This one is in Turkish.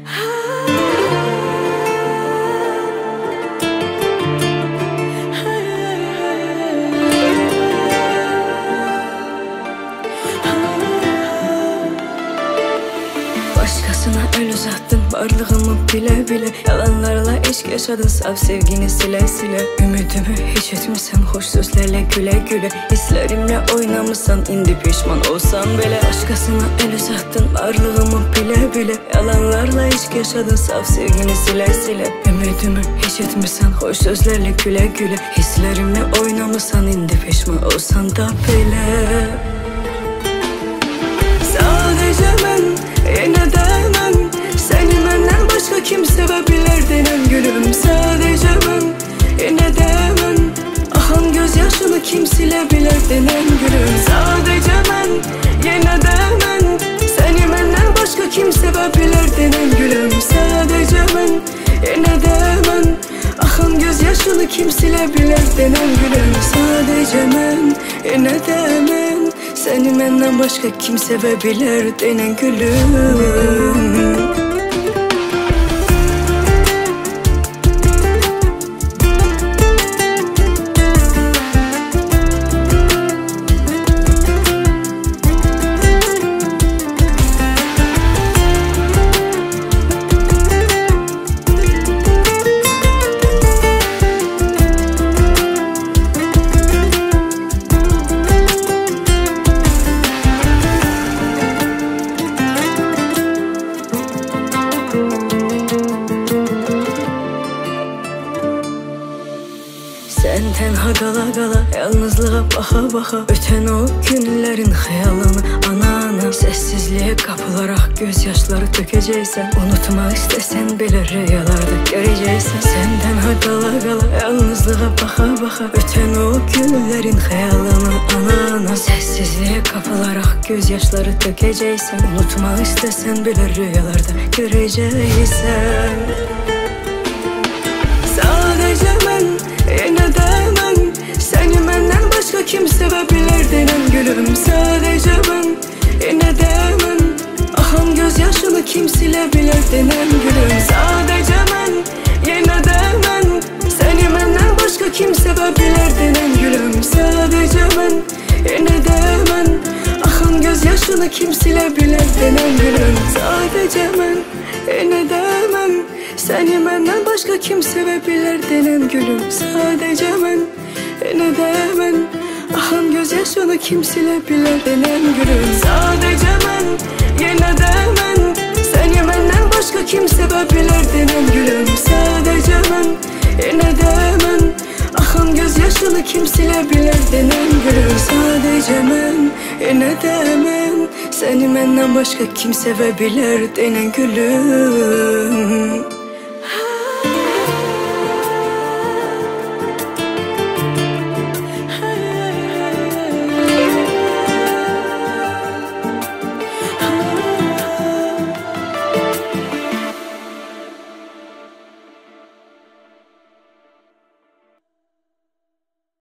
Başkasına el uzattın varlığımı bile bile. Yalanlarla aşk yaşadın saf sevgini sile sile. Ümidimi hiç etmişsen hoş sözlerle güle güle. Hislerimle oynamışsan indi pişman olsan bile. Başkasına el uzattın varlığımı bile bile. Yalanlarla aşk yaşadın saf sevgini sile sile. Ümidimi hiç etmişsen hoş sözlerle güle güle. Hislerimle oynamışsan indi pişman olsan da bile. Sadece ben yine de ben seni benden başka kim sevebilir denen gülüm. Sadece ben yine de ben akan gözyaşını kim silebilir denen gülüm. Sadece ben yine de ben seni benden başka kim sevebilir denen gülüm. Sadece ben yine de ben akan gözyaşını kim silebilir denen gülüm. Sadece ben yine de ben seni benden başka kim sevebilir denen gülüm. Sen tenha qala qala, yalnızlığa baxa baxa, ötən o günlərin xəyalını ana-ana. Səssizliyə qapılaraq gözyaşları tökəcəksən. Unutmaq istəsən belə rüyalarda görəcəksən. Sən tenha qala qala, yalnızlığa baxa baxa, ötən o günlərin xəyalını ana-ana. Səssizliyə qapılaraq gözyaşları tökəcəksən. Unutmaq istəsən belə rüyalarda görəcəksən. Sadece ben yine de ben seni benden başka kim sevebilir denen gülüm. Sadece ben yine de ben akan gözyaşını kim silebilir denen gülüm. Sadece ben yine de ben seni benden başka kim sevebilir denen gülüm. Sadece ben yine de ben akan gözyaşını kim silebilir denen gülüm. Sadece ben yine de ben seni benden başka kim sevebilir denen gülüm. Sadece ben yine de ben akan gözyaşını kim silebilir denen gülüm. Sadece ben yine de ben seni benden başka kim sevebilir denen gülüm. Sadece ben yine de ben akan gözyaşını kim silebilir denen gülüm. Sadece ben yine de ben seni benden başka kim sevebilir denen gülüm.